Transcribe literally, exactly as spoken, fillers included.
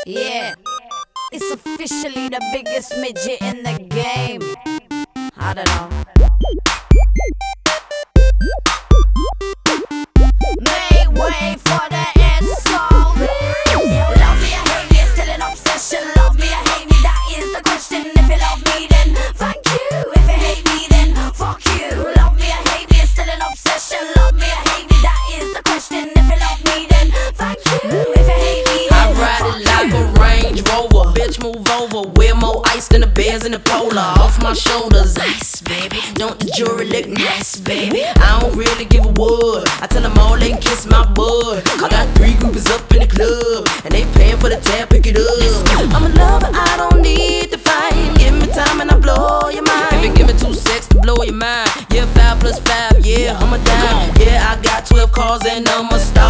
Yeah, it's officially the biggest midget in the game. I don't know. Make way for the insult. Love me or hate me, it's still an obsession. Love me or hate me, that is the question. If you love me, then thank you. If you hate me, then fuck you. Love me or hate me, it's still an obsession. Love me or hate me, that is the question. If you love me, then thank you. If you hate me, then I ride it like a Range Rover. Bitch, move over. Wear more ice than the bears in the polar. Off my shoulders, ice, baby. Don't the jury look nice, baby? I don't really give a wood. I tell them all they can kiss my bud. I got three groupies up in the club, and they paying for the tab, pick it up. I'm a lover, I don't need to fight. Give me time and I blow your mind. If you give me two sex to blow your mind, yeah, five plus five, yeah, I'm a dime. Yeah, I got twelve cars and I'm a star.